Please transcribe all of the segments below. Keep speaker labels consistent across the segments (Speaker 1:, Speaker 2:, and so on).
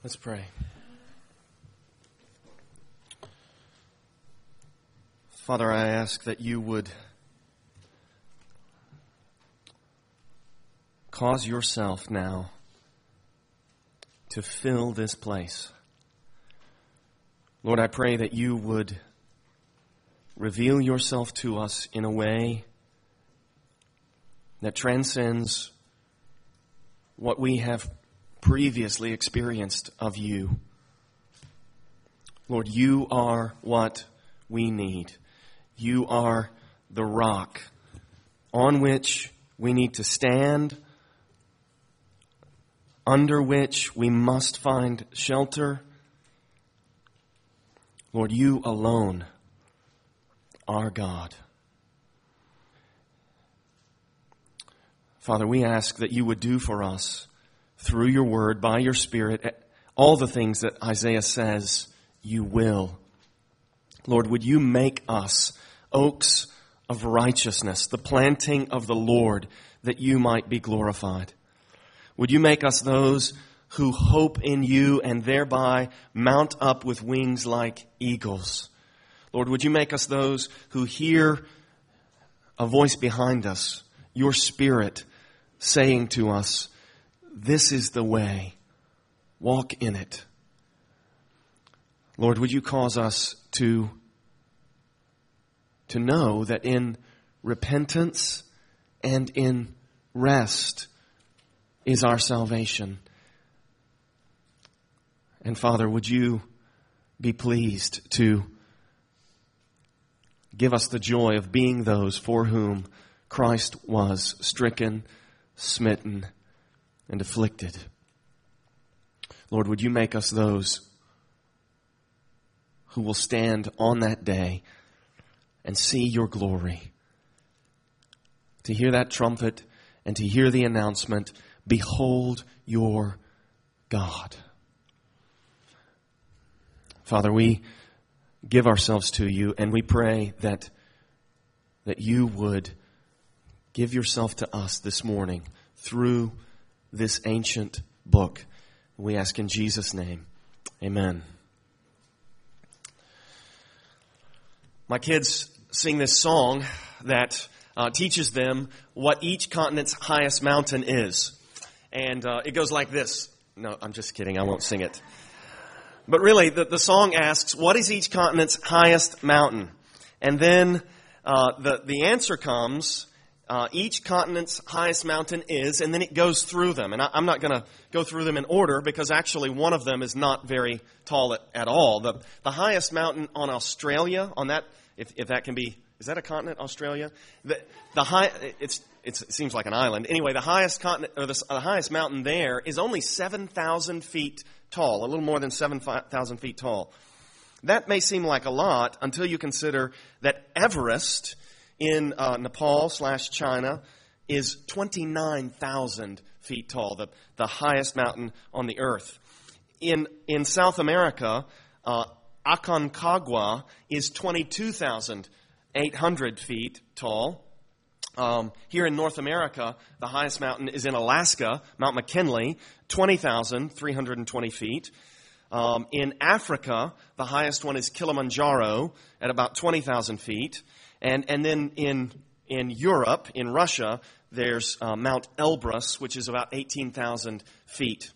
Speaker 1: Let's pray. Father, I ask that you would cause yourself now to fill this place. Lord, I pray that you would reveal yourself to us in a way that transcends what we have previously experienced of you. Lord, you are what we need. You are the rock on which we need to stand, under which we must find shelter. Lord, you alone are God. Father, we ask that you would do for us, through your word, by your Spirit, all the things that Isaiah says you will. Lord, would you make us oaks of righteousness, the planting of the Lord, that you might be glorified. Would you make us those who hope in you and thereby mount up with wings like eagles. Lord, would you make us those who hear a voice behind us, your Spirit saying to us, this is the way, walk in it. Lord, would you cause us to know that in repentance and in rest is our salvation. And Father, would you be pleased to give us the joy of being those for whom Christ was stricken, smitten, and afflicted. Lord, would you make us those who will stand on that day and see your glory, to hear that trumpet and to hear the announcement, behold your God. Father, we give ourselves to you and we pray that you would give yourself to us this morning through this ancient book. We ask in Jesus' name, amen. My kids sing this song that teaches them what each continent's highest mountain is. And it goes like this. No, I'm just kidding. I won't sing it. But really, the song asks, what is each continent's highest mountain? And then the answer comes, each continent's highest mountain is, and then it goes through them. And I'm not going to go through them in order because actually one of them is not very tall at all. The highest mountain on Australia, on that, if that can be, is that a continent, Australia? It seems like an island. Anyway, the highest continent, or the highest mountain there is only 7,000 feet tall, a little more than 7,000 feet tall. That may seem like a lot until you consider that Everest in Nepal/China is 29,000 feet tall, the highest mountain on the earth. In South America, Aconcagua is 22,800 feet tall. Here in North America, the highest mountain is in Alaska, Mount McKinley, 20,320 feet. In Africa, the highest one is Kilimanjaro at about 20,000 feet. And then in Europe, in Russia, there's Mount Elbrus, which is about 18,000 feet.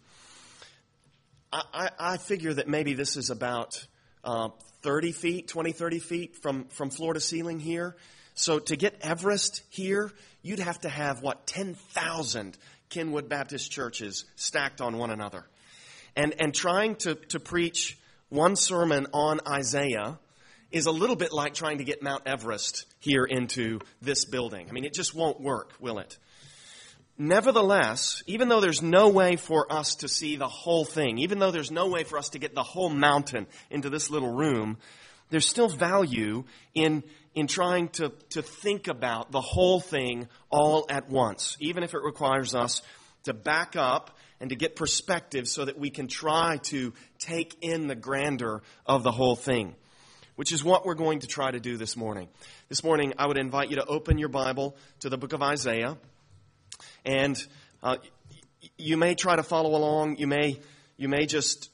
Speaker 1: I figure that maybe this is about 30 feet from floor to ceiling here. So to get Everest here, you'd have to have, 10,000 Kenwood Baptist churches stacked on one another. And trying to preach one sermon on Isaiah is a little bit like trying to get Mount Everest here into this building. I mean, it just won't work, will it? Nevertheless, even though there's no way for us to see the whole thing, even though there's no way for us to get the whole mountain into this little room, there's still value in trying to think about the whole thing all at once, even if it requires us to back up and to get perspective so that we can try to take in the grandeur of the whole thing, which is what we're going to try to do this morning. This morning, I would invite you to open your Bible to the book of Isaiah. And you may try to follow along. You may just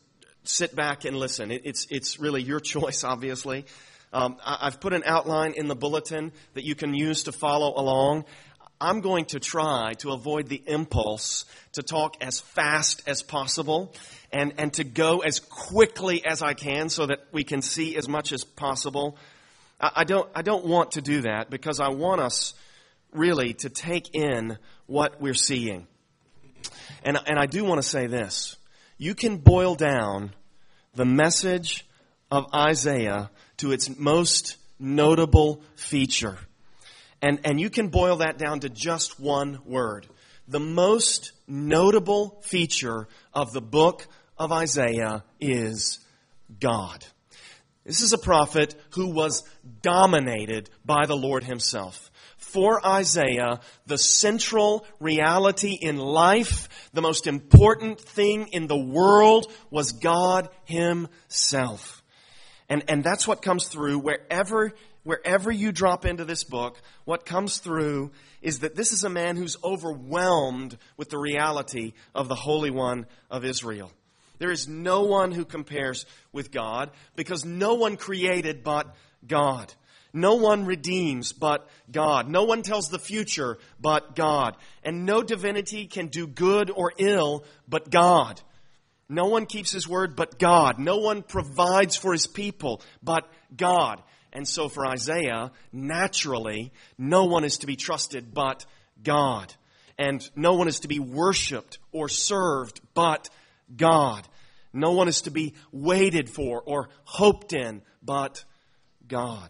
Speaker 1: sit back and listen. It's really your choice, obviously. I've put an outline in the bulletin that you can use to follow along. I'm going to try to avoid the impulse to talk as fast as possible and to go as quickly as I can so that we can see as much as possible. I don't want to do that because I want us really to take in what we're seeing. And I do want to say this. You can boil down the message of Isaiah to its most notable feature. And you can boil that down to just one word. The most notable feature of the book of Isaiah is God. This is a prophet who was dominated by the Lord himself. For Isaiah, the central reality in life, the most important thing in the world was God himself. And that's what comes through wherever you drop into this book. What comes through is that this is a man who's overwhelmed with the reality of the Holy One of Israel. There is no one who compares with God because no one created but God. No one redeems but God. No one tells the future but God. And no divinity can do good or ill but God. No one keeps his word but God. No one provides for his people but God. And so for Isaiah, naturally, no one is to be trusted but God. And no one is to be worshipped or served but God. No one is to be waited for or hoped in but God.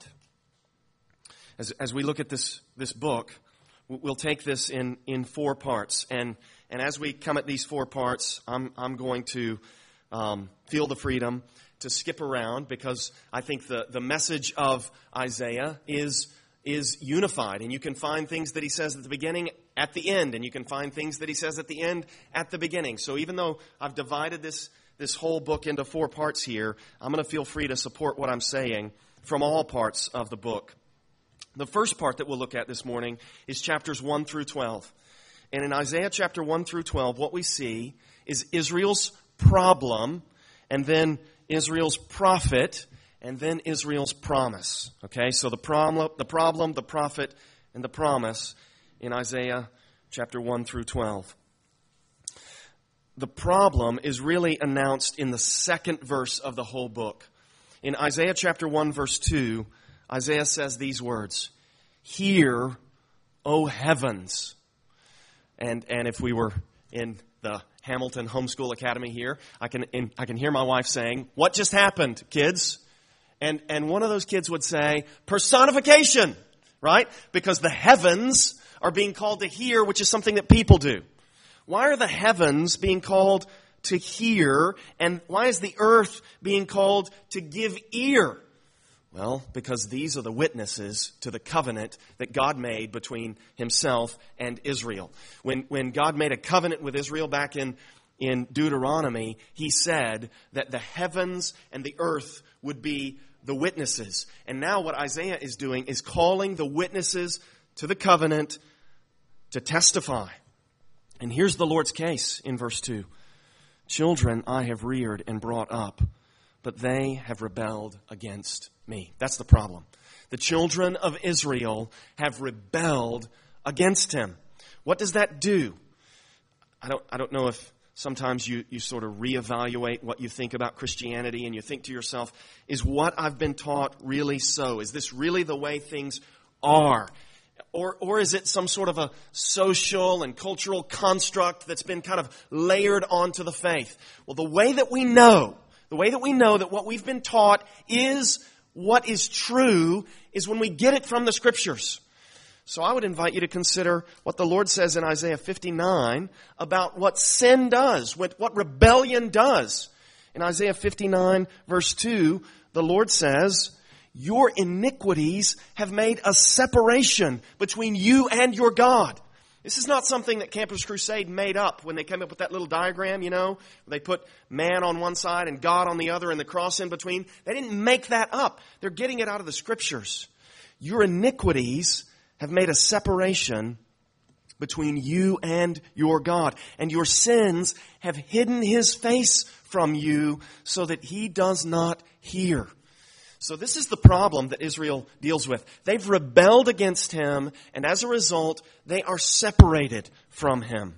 Speaker 1: As we look at this book, we'll take this in 4 parts. And as we come at these 4 parts, I'm going to feel the freedom to skip around because I think the message of Isaiah is unified. And you can find things that he says at the beginning at the end. And you can find things that he says at the end at the beginning. So even though I've divided this whole book into 4 parts here, I'm going to feel free to support what I'm saying from all parts of the book. The first part that we'll look at this morning is chapters 1 through 12. And in Isaiah chapter 1 through 12, what we see is Israel's problem, and then Israel's prophet, and then Israel's promise. Okay, so the problem, the prophet, and the promise in Isaiah chapter 1 through 12. The problem is really announced in the second verse of the whole book. In Isaiah chapter 1 verse 2, Isaiah says these words, "Hear, O heavens." And if we were in the Hamilton Homeschool Academy here, I can hear my wife saying, "What just happened, kids?" And one of those kids would say, "Personification," right? Because the heavens are being called to hear, which is something that people do. Why are the heavens being called to hear? And why is the earth being called to give ear? Well, because these are the witnesses to the covenant that God made between himself and Israel. When God made a covenant with Israel back in Deuteronomy, he said that the heavens and the earth would be the witnesses. And now what Isaiah is doing is calling the witnesses to the covenant to testify. And here's the Lord's case in verse 2. "Children I have reared and brought up, but they have rebelled against me." That's the problem. The children of Israel have rebelled against him. What does that do? I don't know if sometimes you sort of reevaluate what you think about Christianity and you think to yourself, is what I've been taught really so? Is this really the way things are? Or is it some sort of a social and cultural construct that's been kind of layered onto the faith? Well, the way that we know that what we've been taught is what is true is when we get it from the Scriptures. So I would invite you to consider what the Lord says in Isaiah 59 about what sin does, what rebellion does. In Isaiah 59 verse 2, the Lord says, "Your iniquities have made a separation between you and your God." This is not something that Campus Crusade made up when they came up with that little diagram, where they put man on one side and God on the other and the cross in between. They didn't make that up. They're getting it out of the Scriptures. Your iniquities have made a separation between you and your God. And your sins have hidden His face from you so that He does not hear. So this is the problem that Israel deals with. They've rebelled against Him, and as a result, they are separated from Him.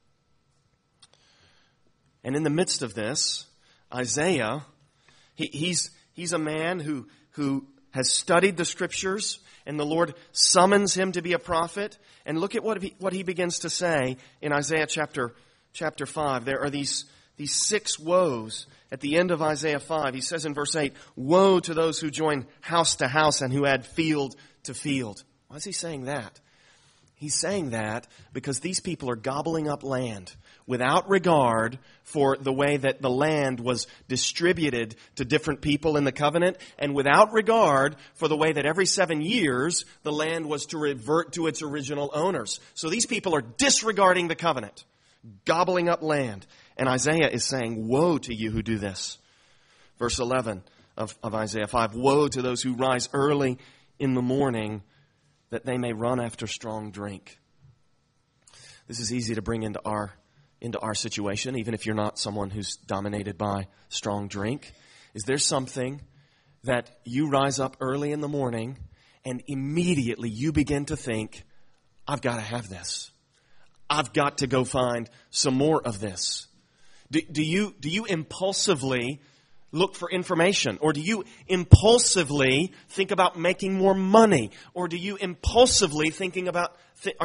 Speaker 1: And in the midst of this, Isaiah, he's a man who has studied the Scriptures, and the Lord summons him to be a prophet. And look at what he begins to say in Isaiah chapter 5. There are these 6 woes at the end of Isaiah 5. He says in verse 8, "Woe to those who join house to house and who add field to field." Why is he saying that? He's saying that because these people are gobbling up land without regard for the way that the land was distributed to different people in the covenant, and without regard for the way that every 7 years the land was to revert to its original owners. So these people are disregarding the covenant, gobbling up land. And Isaiah is saying, woe to you who do this. Verse 11 of Isaiah 5, "Woe to those who rise early in the morning, that they may run after strong drink." This is easy to bring into our situation, even if you're not someone who's dominated by strong drink. Is there something that you rise up early in the morning and immediately you begin to think, I've got to have this. I've got to go find some more of this. Do you impulsively look for information? Or do you impulsively think about making more money? Or are you impulsively thinking about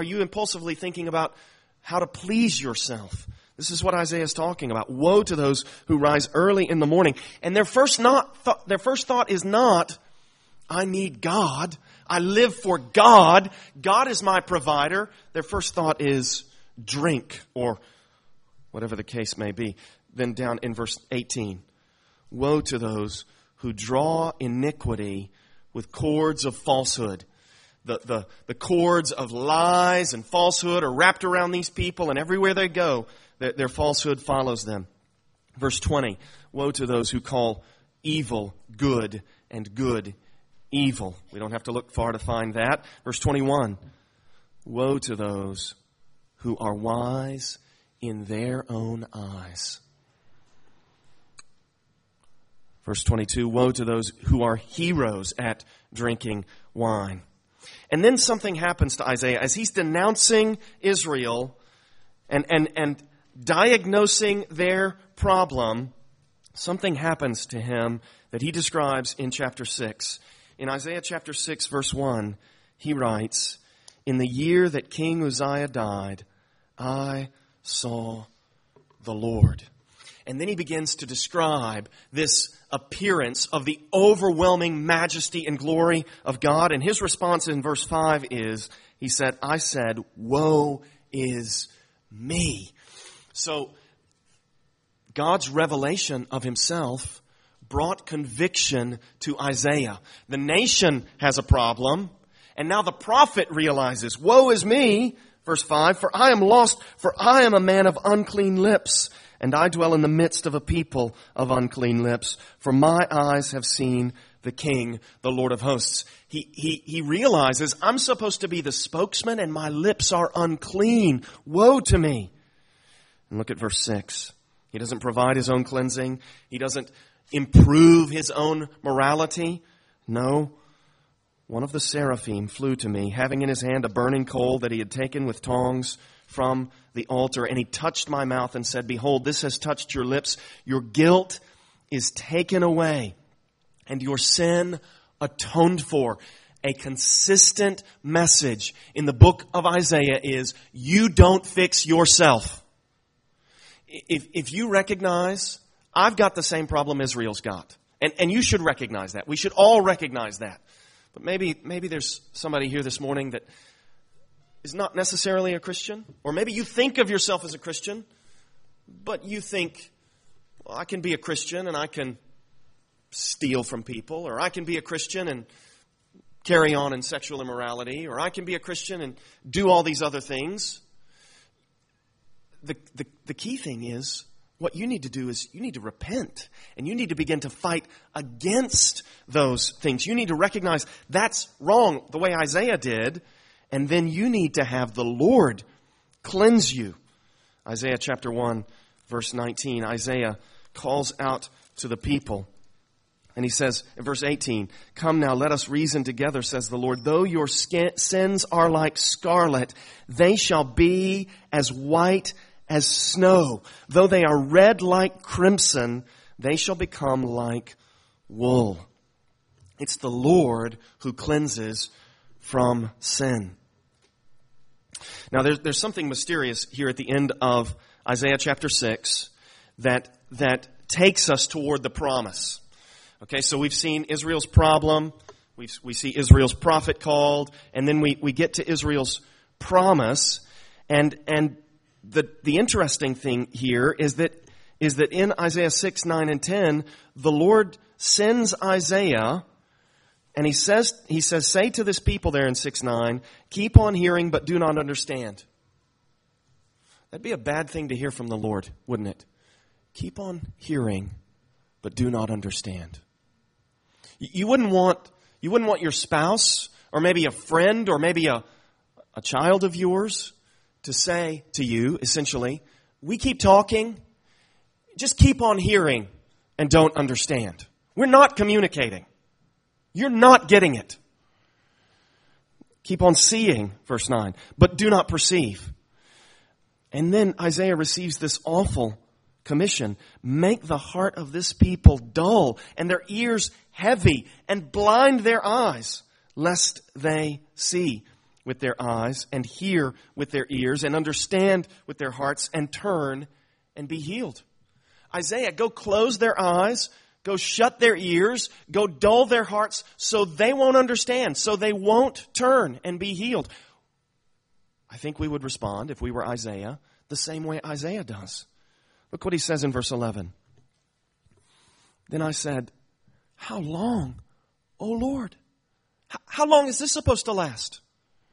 Speaker 1: how to please yourself? This is what Isaiah is talking about. Woe to those who rise early in the morning. And their first thought is not, I need God. I live for God. God is my provider. Their first thought is drink, or whatever the case may be. Then down in verse 18. Woe to those who draw iniquity with cords of falsehood. The cords of lies and falsehood are wrapped around these people, and everywhere they go, their falsehood follows them. Verse 20, woe to those who call evil good and good evil. We don't have to look far to find that. Verse 21, woe to those who are wise in their own eyes. Verse 22, woe to those who are heroes at drinking wine. And then something happens to Isaiah as he's denouncing Israel and diagnosing their problem. Something happens to him that he describes in chapter 6. In Isaiah chapter 6, verse 1, he writes, "In the year that King Uzziah died, I saw the Lord." And then he begins to describe this appearance of the overwhelming majesty and glory of God. And his response in verse 5 is, he said, I said, woe is me. So God's revelation of himself brought conviction to Isaiah. The nation has a problem, and now the prophet realizes, woe is me, verse 5, for I am lost, for I am a man of unclean lips, and I dwell in the midst of a people of unclean lips, for my eyes have seen the King, the Lord of hosts. He realizes, I'm supposed to be the spokesman, and my lips are unclean. Woe to me. And look at verse 6. He doesn't provide his own cleansing. He doesn't improve his own morality. No. One of the seraphim flew to me, having in his hand a burning coal that he had taken with tongs from the altar. And he touched my mouth and said, behold, this has touched your lips. Your guilt is taken away, and your sin atoned for. A consistent message in the book of Isaiah is, you don't fix yourself. If you recognize, I've got the same problem Israel's got. And you should recognize that. We should all recognize that. But maybe there's somebody here this morning that is not necessarily a Christian. Or maybe you think of yourself as a Christian, but you think, well, I can be a Christian and I can steal from people. Or I can be a Christian and carry on in sexual immorality. Or I can be a Christian and do all these other things. The key thing is, what you need to do is you need to repent, and you need to begin to fight against those things. You need to recognize that's wrong, the way Isaiah did, and then you need to have the Lord cleanse you. Isaiah chapter 1, verse 19. Isaiah calls out to the people. And he says in verse 18, "Come now, let us reason together, says the Lord. Though your sins are like scarlet, they shall be as white as snow. Though they are red like crimson, they shall become like wool." It's the Lord who cleanses from sin. Now, there's something mysterious here at the end of Isaiah chapter 6 that takes us toward the promise. Okay, so we've seen Israel's problem, we see Israel's prophet called, and then we get to Israel's promise. And the interesting thing here is that in Isaiah 6, 9, and 10, the Lord sends Isaiah, and he says, "Say to this people," there in 6:9, "keep on hearing but do not understand." That'd be a bad thing to hear from the Lord, wouldn't it? Keep on hearing but do not understand. You wouldn't want your spouse or maybe a friend or maybe a child of yours to say to you, essentially, "We keep talking, just keep on hearing and don't understand. We're not communicating. You're not getting it. Keep on seeing," verse 9, "but do not perceive." And then Isaiah receives this awful commission. "Make the heart of this people dull and their ears heavy and blind their eyes, lest they see with their eyes and hear with their ears and understand with their hearts and turn and be healed." Isaiah, go close their eyes, go shut their ears, go dull their hearts so they won't understand, so they won't turn and be healed. I think we would respond, if we were Isaiah, the same way Isaiah does. Look what he says in verse 11. "Then I said, 'How long, O Lord? How long is this supposed to last?'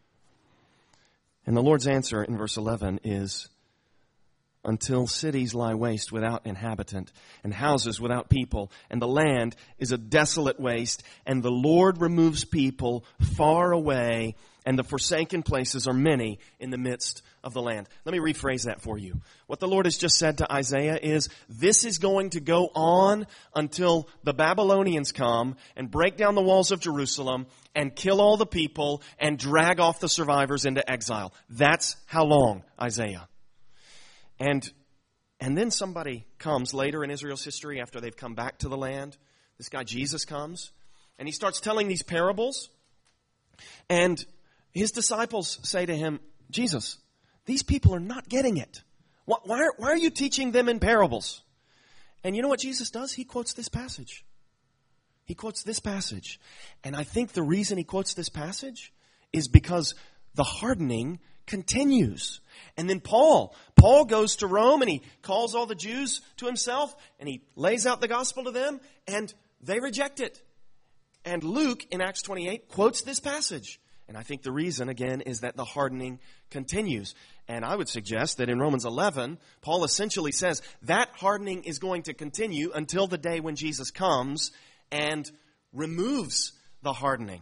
Speaker 1: And the Lord's answer in verse 11 is, 'Until cities lie waste without inhabitant, and houses without people, and the land is a desolate waste, and the Lord removes people far away, and the forsaken places are many in the midst of the land.'" Let me rephrase that for you. What the Lord has just said to Isaiah is, this is going to go on until the Babylonians come and break down the walls of Jerusalem and kill all the people and drag off the survivors into exile. That's how long, Isaiah. And then somebody comes later in Israel's history after they've come back to the land. This guy Jesus comes, and he starts telling these parables. And his disciples say to him, "Jesus, these people are not getting it. Why are you teaching them in parables?" And you know what Jesus does? He quotes this passage. He quotes this passage. And I think the reason he quotes this passage is because the hardening continues. And then Paul goes to Rome and he calls all the Jews to himself and he lays out the gospel to them and they reject it. And Luke in Acts 28 quotes this passage. And I think the reason, again, is that the hardening continues. And I would suggest that in Romans 11, Paul essentially says that hardening is going to continue until the day when Jesus comes and removes the hardening.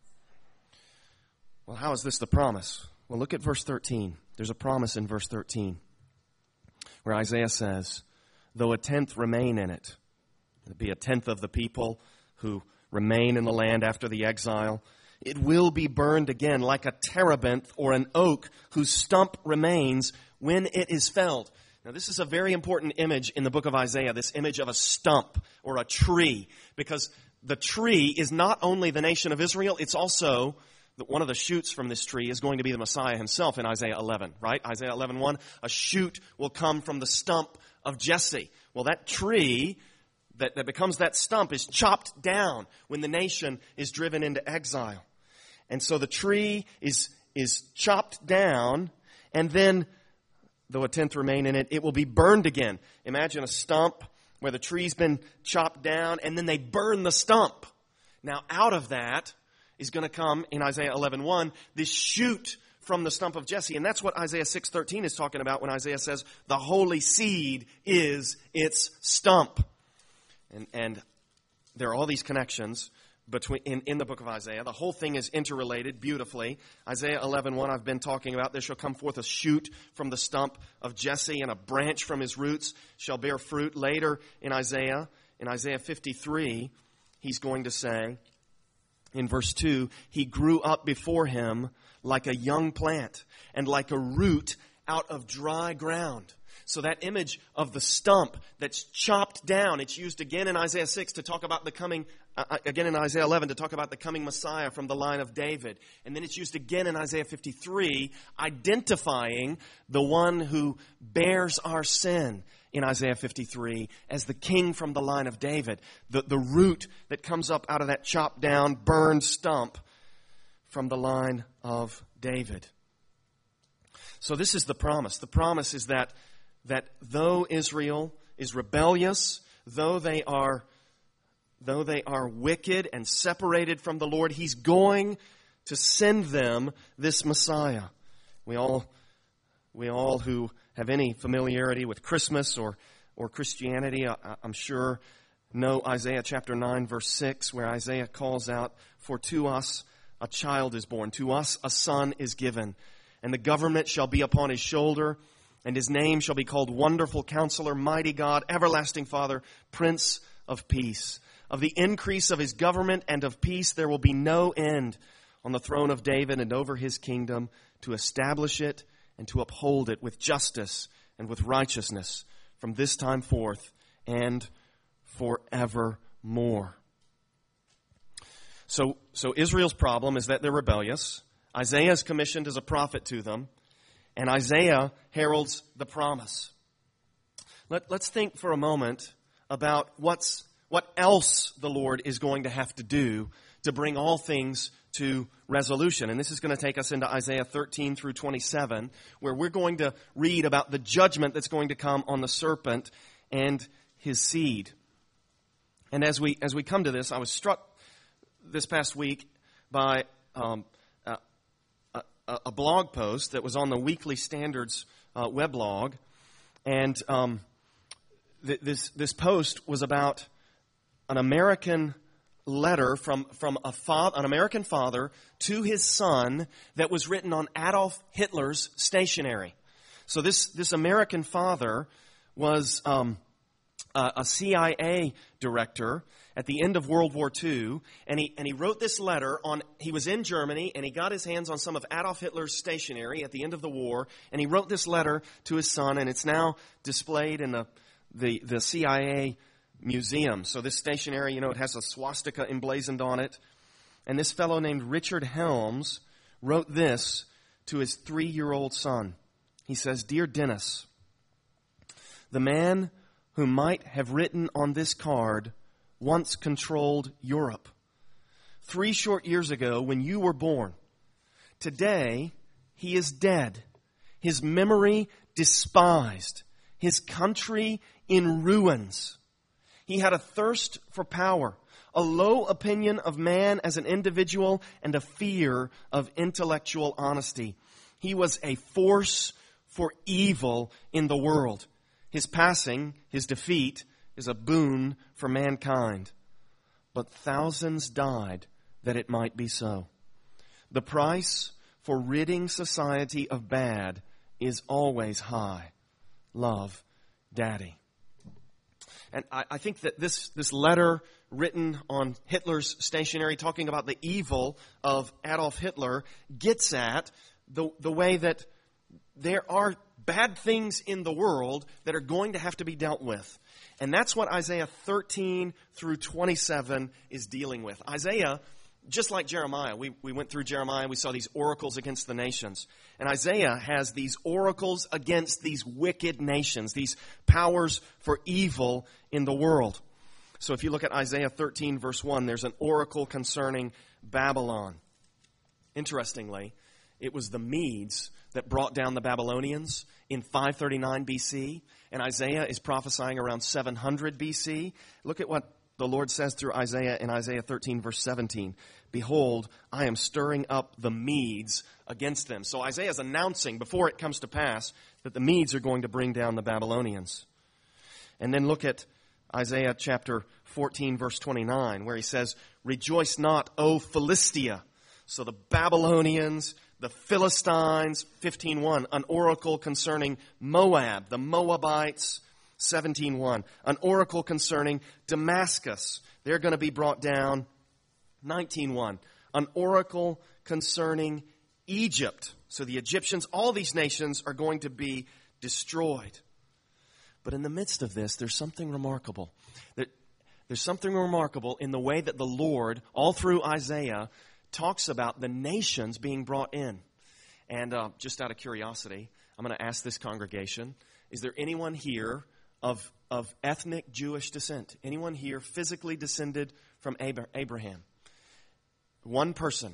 Speaker 1: Well, how is this the promise? Well, look at verse 13. There's a promise in verse 13 where Isaiah says, "Though a tenth remain in it," it'll be a tenth of the people who remain in the land after the exile, "it will be burned again like a terebinth or an oak whose stump remains when it is felled." Now, this is a very important image in the book of Isaiah, this image of a stump or a tree, because the tree is not only the nation of Israel, it's also one of the shoots from this tree is going to be the Messiah himself in Isaiah 11, right? Isaiah 11:1, a shoot will come from the stump of Jesse. Well, that tree that becomes that stump is chopped down when the nation is driven into exile. And so the tree is chopped down, and then, though a tenth remain in it, it will be burned again. Imagine a stump where the tree's been chopped down, and then they burn the stump. Now, out of that is going to come, in Isaiah 11:1, this shoot from the stump of Jesse. And that's what Isaiah 6:13 is talking about when Isaiah says, the holy seed is its stump. And there are all these connections in the book of Isaiah. The whole thing is interrelated beautifully. Isaiah 11:1 I've been talking about. There shall come forth a shoot from the stump of Jesse, and a branch from his roots shall bear fruit. Later in Isaiah 53, he's going to say, in verse 2, he grew up before him like a young plant and like a root out of dry ground. So that image of the stump that's chopped down, it's used again in Isaiah 6 to talk about the coming, again in Isaiah 11 to talk about the coming Messiah from the line of David. And then it's used again in Isaiah 53, identifying the one who bears our sin in Isaiah 53 as the king from the line of David. The root that comes up out of that chopped down, burned stump from the line of David. So this is the promise. The promise is that though Israel is rebellious, though they are wicked and separated from the Lord, He's going to send them this Messiah. We all who have any familiarity with Christmas or Christianity, I'm sure know Isaiah chapter 9 verse 6, where Isaiah calls out, "For to us a child is born, to us a son is given, and the government shall be upon his shoulder, and his name shall be called Wonderful Counselor, Mighty God, Everlasting Father, Prince of Peace. Of the increase of his government and of peace there will be no end on the throne of David and over his kingdom, to establish it and to uphold it with justice and with righteousness from this time forth and forevermore." So Israel's problem is that they're rebellious. Isaiah is commissioned as a prophet to them, and Isaiah heralds the promise. Let's think for a moment about what else the Lord is going to have to do to bring all things to resolution. And this is going to take us into Isaiah 13 through 27, where we're going to read about the judgment that's going to come on the serpent and his seed. And as we come to this, I was struck this past week by a blog post that was on the Weekly Standards weblog, and this post was about an American letter from an American father to his son that was written on Adolf Hitler's stationery. So this American father was a CIA director at the end of World War II, and he wrote this letter he was in Germany, and he got his hands on some of Adolf Hitler's stationery at the end of the war, and he wrote this letter to his son, and it's now displayed in the CIA museum. So this stationery, it has a swastika emblazoned on it, and this fellow named Richard Helms wrote this to his 3-year-old son. He says, "Dear Dennis, the man who might have written on this card once controlled Europe 3 short years ago when you were born. Today, he is dead, his memory despised, his country in ruins. He had a thirst for power, a low opinion of man as an individual, and a fear of intellectual honesty. He was a force for evil in the world. His passing, his defeat, is a boon for mankind. But thousands died that it might be so. The price for ridding society of bad is always high. Love, Daddy." And I think that this letter written on Hitler's stationery, talking about the evil of Adolf Hitler, gets at the way that there are bad things in the world that are going to have to be dealt with. And that's what Isaiah 13 through 27 is dealing with. Isaiah, just like Jeremiah, we went through Jeremiah, we saw these oracles against the nations. And Isaiah has these oracles against these wicked nations, these powers for evil in the world. So if you look at Isaiah 13 verse 1, there's an oracle concerning Babylon. Interestingly, it was the Medes that brought down the Babylonians in 539 BC, and Isaiah is prophesying around 700 BC. Look at what the Lord says through Isaiah in Isaiah 13 verse 17. "Behold, I am stirring up the Medes against them." So Isaiah is announcing before it comes to pass that the Medes are going to bring down the Babylonians. And then look at Isaiah chapter 14, verse 29, where he says, "Rejoice not, O Philistia." So the Babylonians, the Philistines, 15:1, an oracle concerning Moab, the Moabites, 17:1, an oracle concerning Damascus. They're going to be brought down, 19:1, an oracle concerning Egypt. So the Egyptians, all these nations are going to be destroyed. But in the midst of this, there's something remarkable. There's something remarkable in the way that the Lord, all through Isaiah, talks about the nations being brought in. And just out of curiosity, I'm going to ask this congregation, is there anyone here of ethnic Jewish descent? Anyone here physically descended from Abraham? One person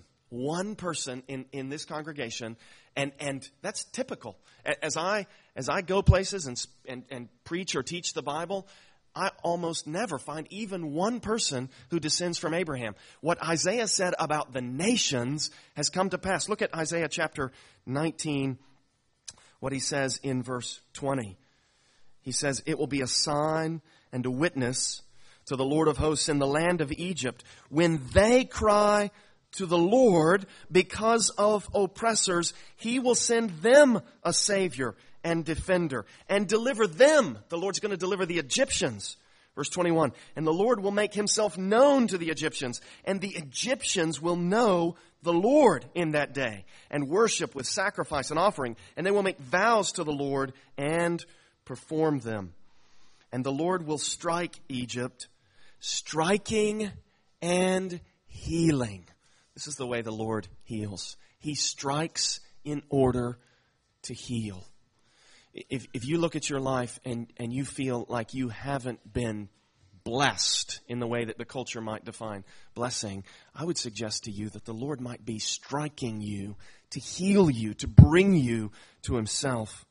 Speaker 1: in this congregation, and that's typical. As I go places and preach or teach the Bible, I almost never find even one person who descends from Abraham. What Isaiah said about the nations has come to pass. Look at Isaiah chapter 19, what he says in verse 20. He says, "It will be a sign and a witness to the Lord of hosts in the land of Egypt when they cry to the Lord because of oppressors. He will send them a Savior and defender and deliver them." The Lord's going to deliver the Egyptians. Verse 21, "And the Lord will make himself known to the Egyptians, and the Egyptians will know the Lord in that day and worship with sacrifice and offering. And they will make vows to the Lord and perform them. And the Lord will strike Egypt, striking and healing." This is the way the Lord heals. He strikes in order to heal. If you look at your life and you feel like you haven't been blessed in the way that the culture might define blessing, I would suggest to you that the Lord might be striking you to heal you, to bring you to himself.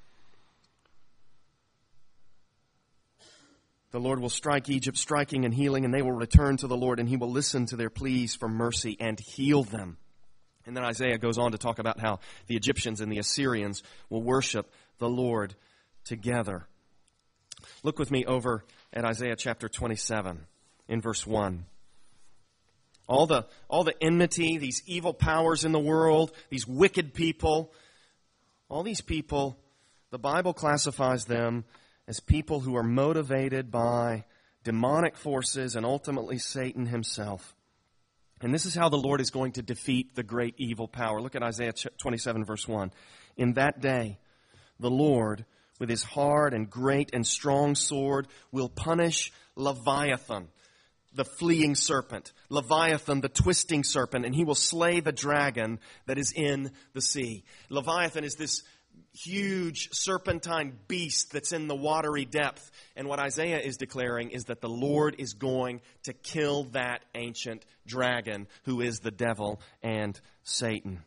Speaker 1: The Lord will strike Egypt, striking and healing, and they will return to the Lord, and he will listen to their pleas for mercy and heal them. And then Isaiah goes on to talk about how the Egyptians and the Assyrians will worship the Lord together. Look with me over at Isaiah chapter 27 in verse 1. All the enmity, these evil powers in the world, these wicked people, all these people, the Bible classifies them as people who are motivated by demonic forces and ultimately Satan himself. And this is how the Lord is going to defeat the great evil power. Look at Isaiah 27 verse 1. "In that day, the Lord, with his hard and great and strong sword, will punish Leviathan, the fleeing serpent, Leviathan, the twisting serpent, and he will slay the dragon that is in the sea." Leviathan is this huge serpentine beast that's in the watery depth. And what Isaiah is declaring is that the Lord is going to kill that ancient dragon who is the devil and Satan.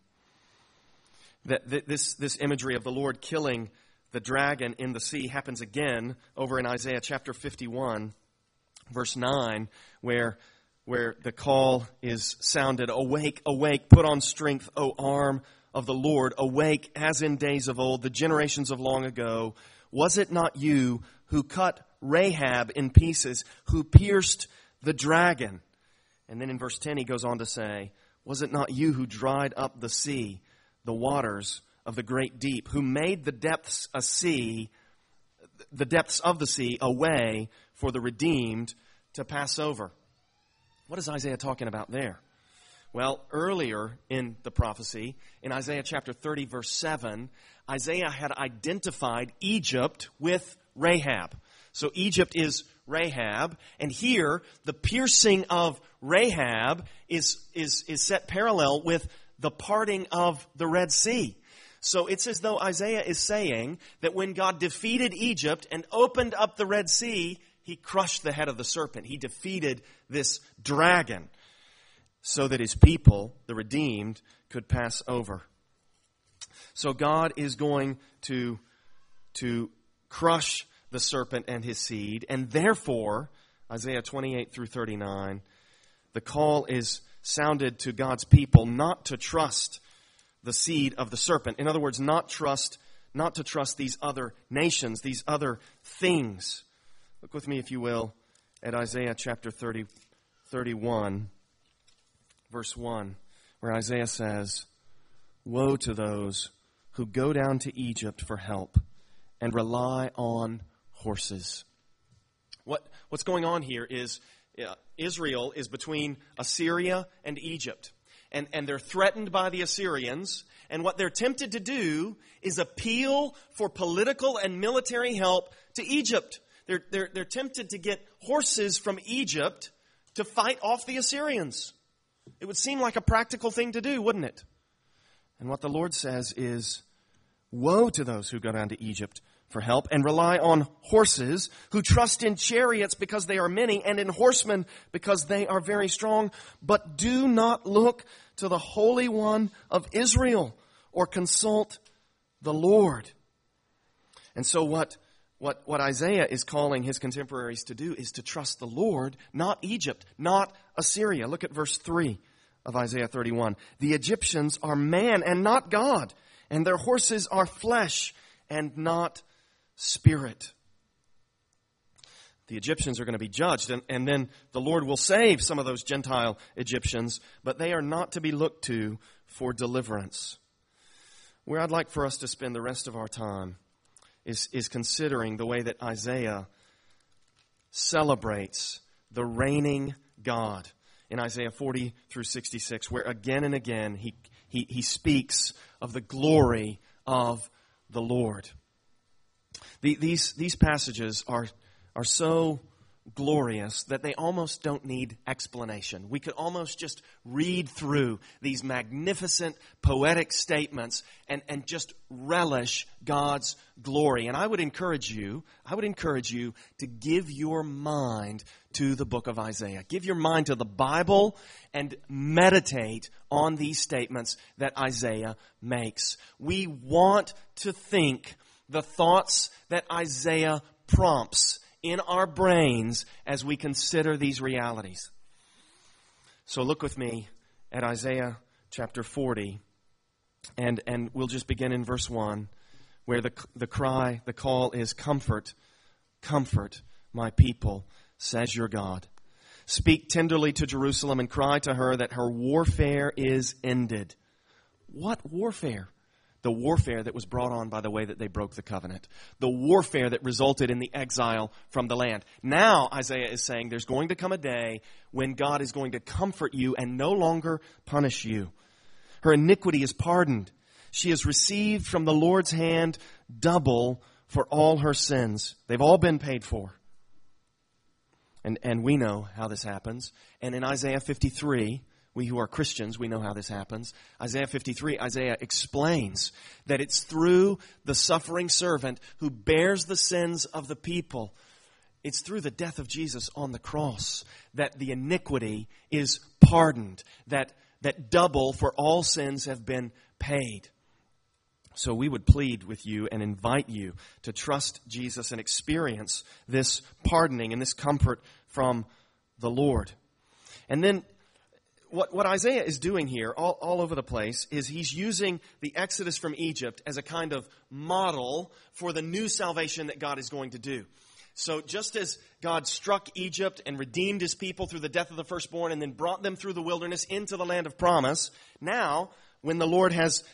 Speaker 1: This imagery of the Lord killing the dragon in the sea happens again over in Isaiah chapter 51, verse 9, where the call is sounded, "Awake, awake, put on strength, O arm of the Lord, awake as in days of old, the generations of long ago. Was it not you who cut Rahab in pieces, who pierced the dragon?" And then in verse 10 he goes on to say, "Was it not you who dried up the sea, the waters of the great deep, who made the depths of the sea a way for the redeemed to pass over?" What is Isaiah talking about there? Well, earlier in the prophecy, in Isaiah chapter 30, verse 7, Isaiah had identified Egypt with Rahab. So Egypt is Rahab, and here the piercing of Rahab is set parallel with the parting of the Red Sea. So it's as though Isaiah is saying that when God defeated Egypt and opened up the Red Sea, he crushed the head of the serpent. He defeated this dragon, so that his people, the redeemed, could pass over. So God is going to crush the serpent and his seed, and therefore, Isaiah 28 through 39, the call is sounded to God's people not to trust the seed of the serpent. In other words, not to trust these other nations, these other things. Look with me, if you will, at Isaiah chapter 31, verse 1, where Isaiah says, "Woe to those who go down to Egypt for help and rely on horses." What's going on here is Israel is between Assyria and Egypt. And they're threatened by the Assyrians. And what they're tempted to do is appeal for political and military help to Egypt. They're tempted to get horses from Egypt to fight off the Assyrians. It would seem like a practical thing to do, wouldn't it? And what the Lord says is, woe to those who go down to Egypt for help and rely on horses, who trust in chariots because they are many, and in horsemen because they are very strong, but do not look to the Holy One of Israel or consult the Lord. And so what Isaiah is calling his contemporaries to do is to trust the Lord, not Egypt, not Assyria. Look at verse 3 of Isaiah 31. "The Egyptians are man and not God, and their horses are flesh and not spirit." The Egyptians are going to be judged, and then the Lord will save some of those Gentile Egyptians, but they are not to be looked to for deliverance. Where I'd like for us to spend the rest of our time is considering the way that Isaiah celebrates the reigning God in Isaiah 40 through 66, where again and again he speaks of the glory of the Lord. These passages are so glorious that they almost don't need explanation. We could almost just read through these magnificent poetic statements and just relish God's glory. And I would encourage you to give your mind to the book of Isaiah. Give your mind to the Bible and meditate on these statements that Isaiah makes. We want to think the thoughts that Isaiah prompts in our brains as we consider these realities. So look with me at Isaiah chapter 40, and we'll just begin in verse 1, where the call is, "Comfort, comfort my people, says your God. Speak tenderly to Jerusalem and cry to her that her warfare is ended." What warfare? The warfare that was brought on by the way that they broke the covenant. The warfare that resulted in the exile from the land. Now, Isaiah is saying there's going to come a day when God is going to comfort you and no longer punish you. Her iniquity is pardoned. She has received from the Lord's hand double for all her sins. They've all been paid for. And we know how this happens. And in Isaiah 53, we who are Christians, we know how this happens. Isaiah 53, Isaiah explains that it's through the suffering servant who bears the sins of the people. It's through the death of Jesus on the cross that the iniquity is pardoned, that double for all sins have been paid. So we would plead with you and invite you to trust Jesus and experience this pardoning and this comfort from the Lord. And then what Isaiah is doing here all over the place is he's using the Exodus from Egypt as a kind of model for the new salvation that God is going to do. So just as God struck Egypt and redeemed his people through the death of the firstborn and then brought them through the wilderness into the land of promise, now when the Lord has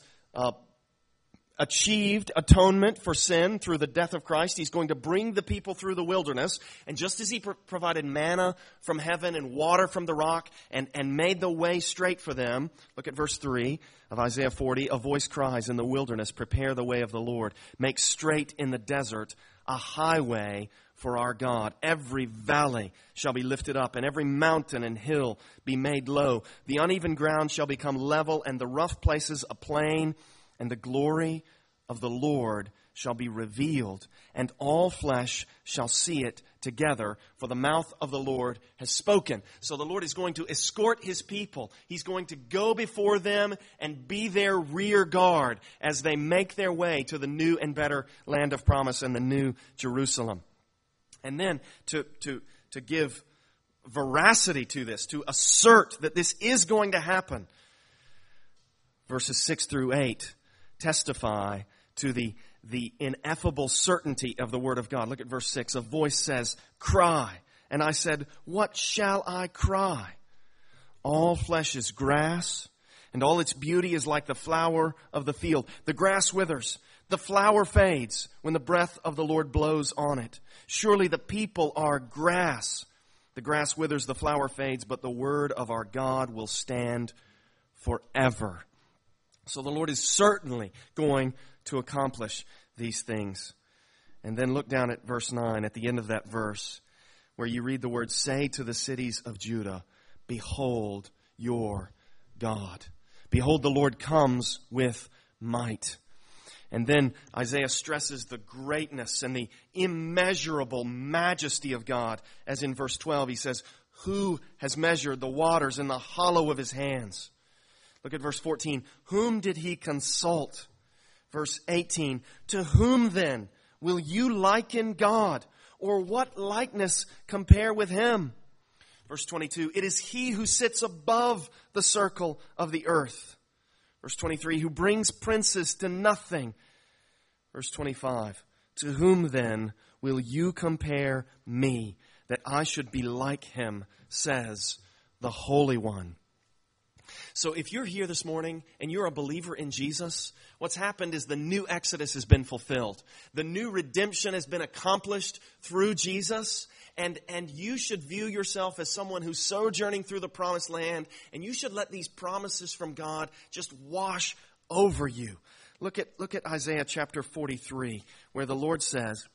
Speaker 1: achieved atonement for sin through the death of Christ, he's going to bring the people through the wilderness. And just as he provided manna from heaven and water from the rock and made the way straight for them, look at verse 3 of Isaiah 40, "A voice cries in the wilderness, prepare the way of the Lord. Make straight in the desert a highway for our God. Every valley shall be lifted up, and every mountain and hill be made low. The uneven ground shall become level, and the rough places a plain. And the glory of the Lord shall be revealed, and all flesh shall see it together, for the mouth of the Lord has spoken." So the Lord is going to escort his people. He's going to go before them and be their rear guard as they make their way to the new and better land of promise and the new Jerusalem. And then to give veracity to this, to assert that this is going to happen, verses 6 through 8 testify to the the ineffable certainty of the Word of God. Look at verse 6. A voice says, "Cry." And I said, "What shall I cry?" All flesh is grass, and all its beauty is like the flower of the field. The grass withers, the flower fades when the breath of the Lord blows on it. Surely the people are grass. The grass withers, the flower fades, but the word of our God will stand forever. So the Lord is certainly going to accomplish these things. And then look down at verse 9, at the end of that verse, where you read the words, "Say to the cities of Judah, behold your God. Behold, the Lord comes with might." And then Isaiah stresses the greatness and the immeasurable majesty of God. As in verse 12, he says, "Who has measured the waters in the hollow of his hands?" Look at verse 14. "Whom did he consult?" Verse 18. "To whom then will you liken God? Or what likeness compare with him?" Verse 22. "It is he who sits above the circle of the earth." Verse 23. "Who brings princes to nothing." Verse 25. "To whom then will you compare me, that I should be like him, says the Holy One." So if you're here this morning and you're a believer in Jesus, what's happened is the new Exodus has been fulfilled. The new redemption has been accomplished through Jesus. And you should view yourself as someone who's sojourning through the promised land. And you should let these promises from God just wash over you. Look at Isaiah chapter 43, where the Lord says,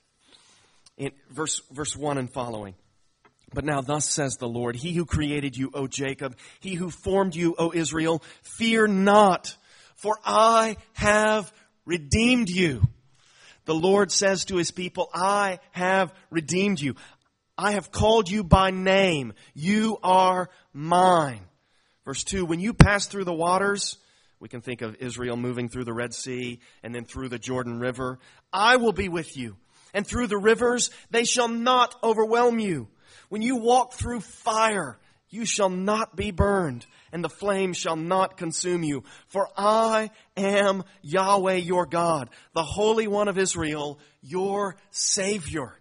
Speaker 1: in verse 1 and following, "But now thus says the Lord, He who created you, O Jacob, He who formed you, O Israel, fear not, for I have redeemed you." The Lord says to His people, "I have redeemed you. I have called you by name. You are mine." Verse 2, "When you pass through the waters," we can think of Israel moving through the Red Sea and then through the Jordan River, "I will be with you. And through the rivers, they shall not overwhelm you. When you walk through fire, you shall not be burned, and the flame shall not consume you. For I am Yahweh your God, the Holy One of Israel, your Savior."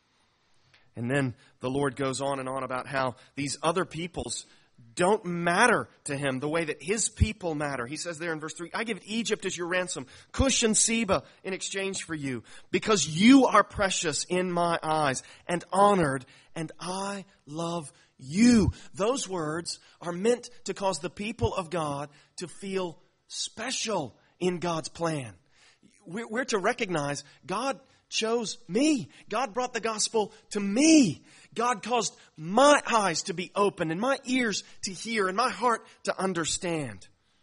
Speaker 1: And then the Lord goes on and on about how these other peoples don't matter to Him the way that His people matter. He says there in verse 3, "I give Egypt as your ransom, Cush and Seba in exchange for you, because you are precious in my eyes and honored, and I love you." Those words are meant to cause the people of God to feel special in God's plan. We're to recognize God chose me. God brought the gospel to me. God caused my eyes to be opened and my ears to hear and my heart to understand.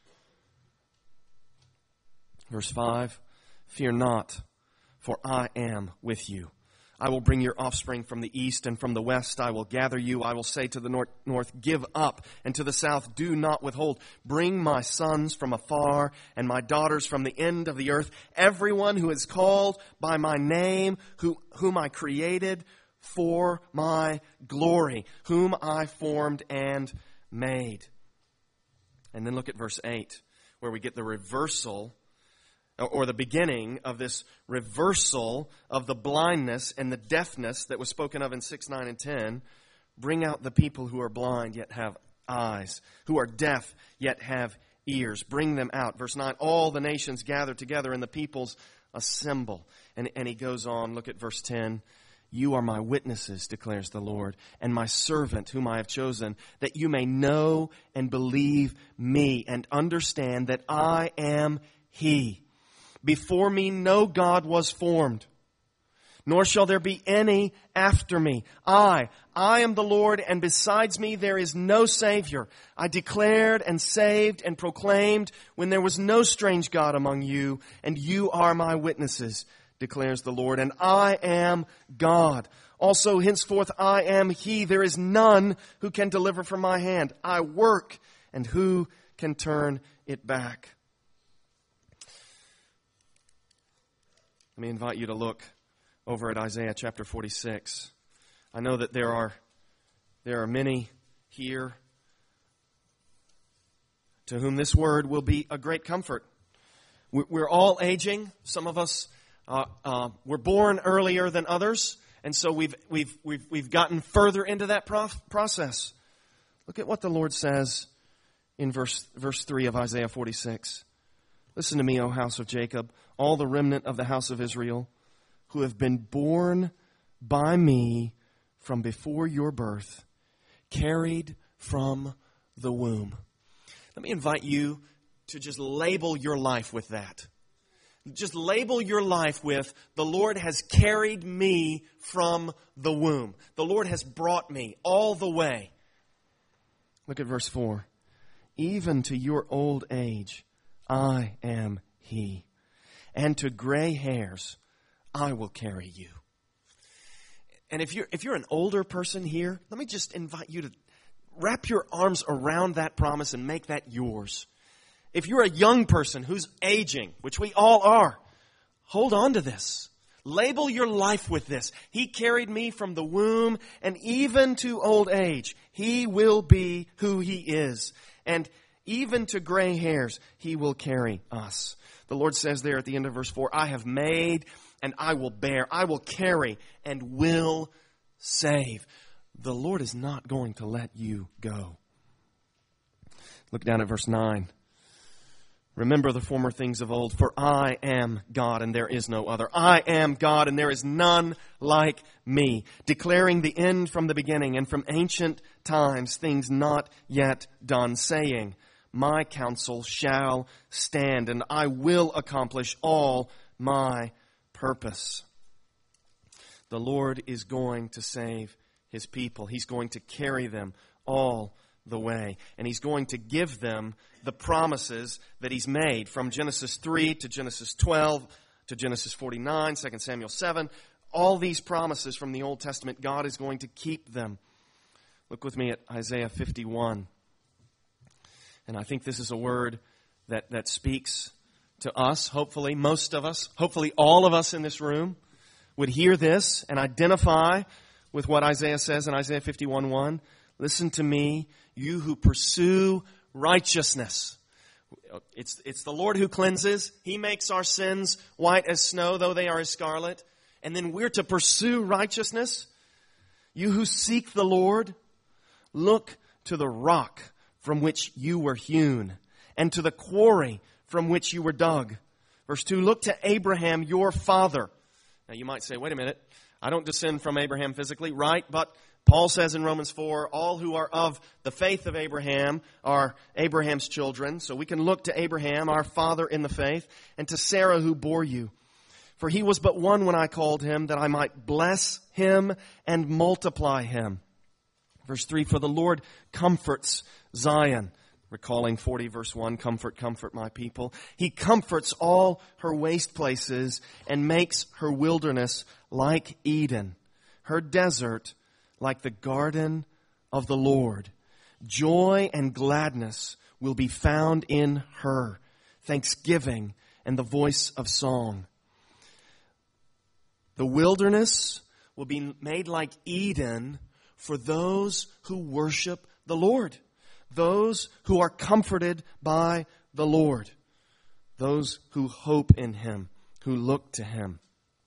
Speaker 1: Verse 5, "Fear not, for I am with you. I will bring your offspring from the east, and from the west I will gather you. I will say to the north, give up, and to the south, do not withhold. Bring my sons from afar, and my daughters from the end of the earth. Everyone who is called by my name, whom I created for my glory, whom I formed and made." And then look at verse 8, where we get the reversal, or the beginning of this reversal of the blindness and the deafness that was spoken of in 6, 9, and 10. "Bring out the people who are blind yet have eyes, who are deaf yet have ears. Bring them out." Verse 9, "All the nations gather together and the peoples assemble." And he goes on, look at verse 10. "You are my witnesses, declares the Lord, and my servant whom I have chosen, that you may know and believe me and understand that I am He. Before me no God was formed, nor shall there be any after me. I am the Lord, and besides me there is no Savior. I declared and saved and proclaimed when there was no strange God among you, and you are my witnesses, declares the Lord, and I am God. Also henceforth I am He. There is none who can deliver from my hand. I work, and who can turn it back?" Let me invite you to look over at Isaiah chapter 46. I know that there are many here to whom this word will be a great comfort. We're all aging. Some of us we're born earlier than others, and so we've gotten further into that process. Look at what the Lord says in verse 3 of Isaiah 46. Listen to me, O house of Jacob, all the remnant of the house of Israel, who have been born by me from before your birth, carried from the womb. Let me invite you to just label your life with that. Just label your life with, the Lord has carried me from the womb. The Lord has brought me all the way. Look at verse 4. Even to your old age, I am He. And to gray hairs, I will carry you. And if you're an older person here, let me just invite you to wrap your arms around that promise and make that yours. If you're a young person who's aging, which we all are, hold on to this. Label your life with this. He carried me from the womb, and even to old age, He will be who He is. And even to gray hairs, He will carry us. The Lord says there at the end of verse 4, I have made and I will bear. I will carry and will save. The Lord is not going to let you go. Look down at verse 9. Remember the former things of old, for I am God and there is no other. I am God and there is none like me, declaring the end from the beginning and from ancient times things not yet done, saying, my counsel shall stand and I will accomplish all my purpose. The Lord is going to save His people. He's going to carry them all the way. And He's going to give them the promises that He's made from Genesis 3 to Genesis 12 to Genesis 49, 2 Samuel 7. All these promises from the Old Testament, God is going to keep them. Look with me at Isaiah 51. And I think this is a word that speaks to us, hopefully, most of us, hopefully all of us in this room would hear this and identify with what Isaiah says in Isaiah 51:1. Listen to me, you who pursue righteousness. It's the Lord who cleanses. He makes our sins white as snow, though they are as scarlet. And then we're to pursue righteousness. You who seek the Lord, look to the rock from which you were hewn, and to the quarry from which you were dug. Verse 2, look to Abraham, your father. Now you might say, wait a minute, I don't descend from Abraham physically, right? But Paul says in Romans 4, all who are of the faith of Abraham are Abraham's children. So we can look to Abraham, our father in the faith, and to Sarah who bore you. For he was but one when I called him, that I might bless him and multiply him. Verse 3, for the Lord comforts Zion. Recalling 40 verse 1, comfort, comfort my people. He comforts all her waste places and makes her wilderness like Eden, her desert like the garden of the Lord. Joy and gladness will be found in her, thanksgiving and the voice of song. The wilderness will be made like Eden for those who worship the Lord. Those who are comforted by the Lord. Those who hope in Him, who look to Him.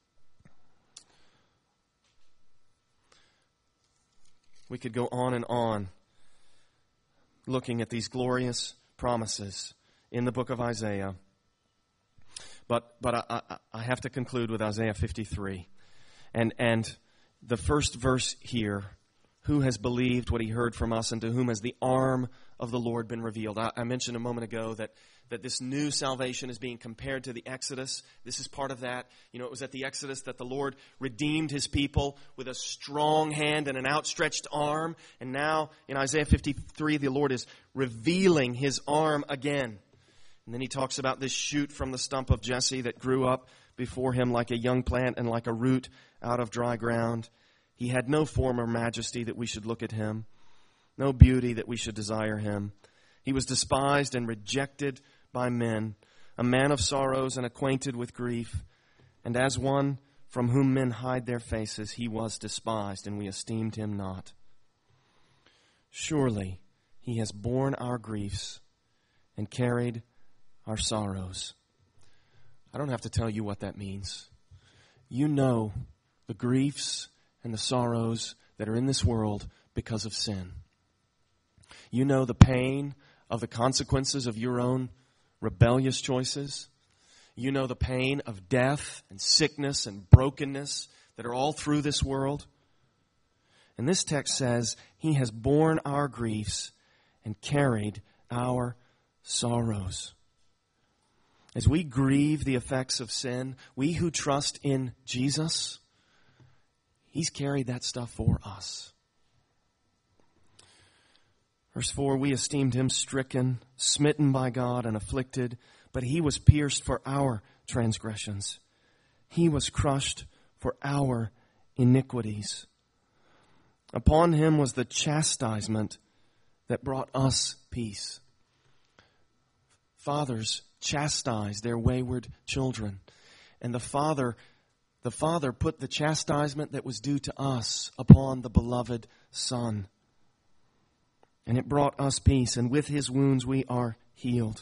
Speaker 1: We could go on and on looking at these glorious promises in the book of Isaiah. But I have to conclude with Isaiah 53. And the first verse here, who has believed what he heard from us, and to whom has the arm of the Lord been revealed? I mentioned a moment ago that this new salvation is being compared to the Exodus. This is part of that. You know, it was at the Exodus that the Lord redeemed His people with a strong hand and an outstretched arm. And now in Isaiah 53, the Lord is revealing His arm again. And then He talks about this shoot from the stump of Jesse that grew up before Him like a young plant and like a root out of dry ground. He had no form or majesty that we should look at Him, no beauty that we should desire Him. He was despised and rejected by men, a man of sorrows and acquainted with grief. And as one from whom men hide their faces, He was despised, and we esteemed Him not. Surely He has borne our griefs and carried our sorrows. I don't have to tell you what that means. You know the griefs and the sorrows that are in this world because of sin. You know the pain of the consequences of your own rebellious choices. You know the pain of death and sickness and brokenness that are all through this world. And this text says, He has borne our griefs and carried our sorrows. As we grieve the effects of sin, we who trust in Jesus, He's carried that stuff for us. Verse 4, we esteemed Him stricken, smitten by God, and afflicted, but He was pierced for our transgressions. He was crushed for our iniquities. Upon Him was the chastisement that brought us peace. Fathers chastise their wayward children. And the Father put the chastisement that was due to us upon the beloved Son. And it brought us peace, and with His wounds we are healed.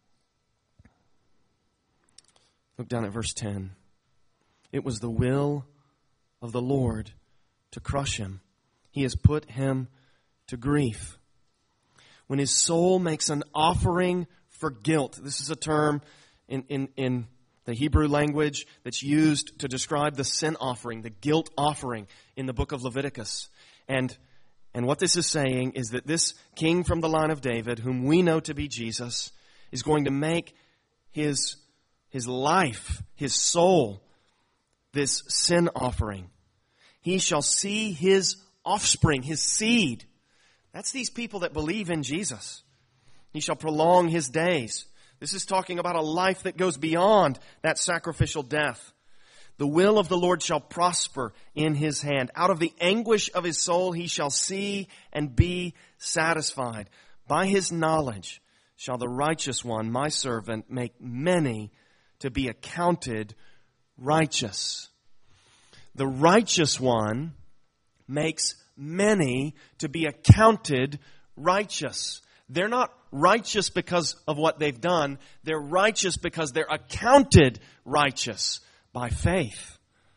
Speaker 1: Look down at verse 10. It was the will of the Lord to crush Him. He has put Him to grief. When His soul makes an offering for guilt, this is a term in the Hebrew language that's used to describe the sin offering, the guilt offering in the book of Leviticus. And what this is saying is that this king from the line of David, whom we know to be Jesus, is going to make his life, his soul, this sin offering. He shall see his offspring, his seed. That's these people that believe in Jesus. He shall prolong his days. This is talking about a life that goes beyond that sacrificial death. The will of the Lord shall prosper in His hand. Out of the anguish of his soul He shall see and be satisfied. By His knowledge shall the righteous one, my servant, make many to be accounted righteous. The righteous one makes many to be accounted righteous. They're not righteous because of what they've done. They're righteous because they're accounted righteous by faith.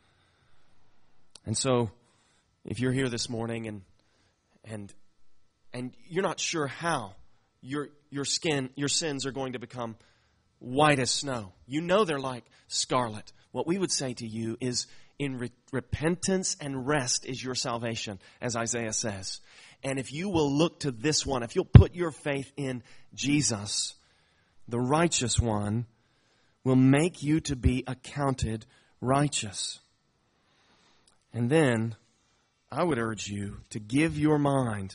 Speaker 1: And so, if you're here this morning and you're not sure how your sins are going to become white as snow. You know they're like scarlet. What we would say to you is, in repentance and rest is your salvation, as Isaiah says. And if you will look to this one, if you'll put your faith in Jesus, the righteous one will make you to be accounted righteous. And then I would urge you to give your mind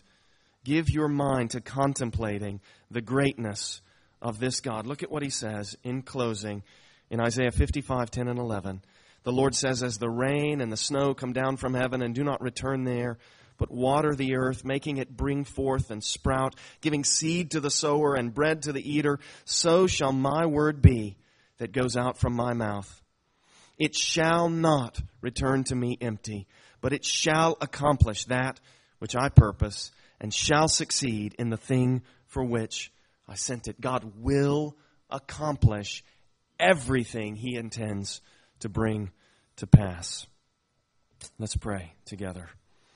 Speaker 1: to contemplating the greatness of this God. Look at what He says in closing in Isaiah 55, 10 and 11. The Lord says, as the rain and the snow come down from heaven and do not return there, but water the earth, making it bring forth and sprout, giving seed to the sower and bread to the eater, so shall my word be that goes out from my mouth. It shall not return to me empty, but it shall accomplish that which I purpose, and shall succeed in the thing for which I sent it. God will accomplish everything He intends to bring to pass. Let's pray together.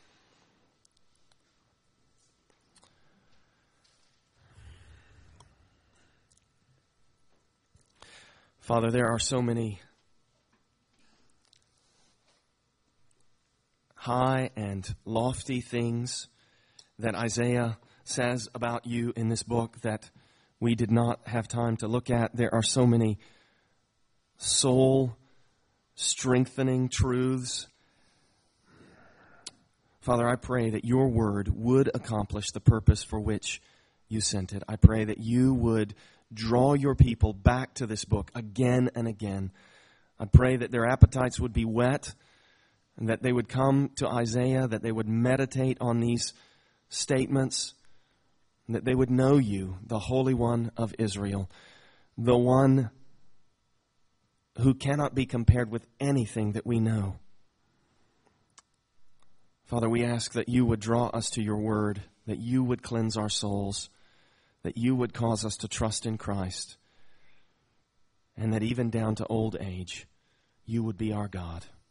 Speaker 1: Father, there are so many high and lofty things that Isaiah says about you in this book that we did not have time to look at. There are so many soul-strengthening truths. Father, I pray that your word would accomplish the purpose for which you sent it. I pray that you would draw your people back to this book again and again. I pray that their appetites would be whet and that they would come to Isaiah, that they would meditate on these statements, and that they would know you, the Holy One of Israel, the one who cannot be compared with anything that we know. Father, we ask that you would draw us to your word, that you would cleanse our souls, that you would cause us to trust in Christ, and that even down to old age, you would be our God.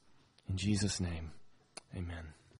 Speaker 1: In Jesus' name, amen.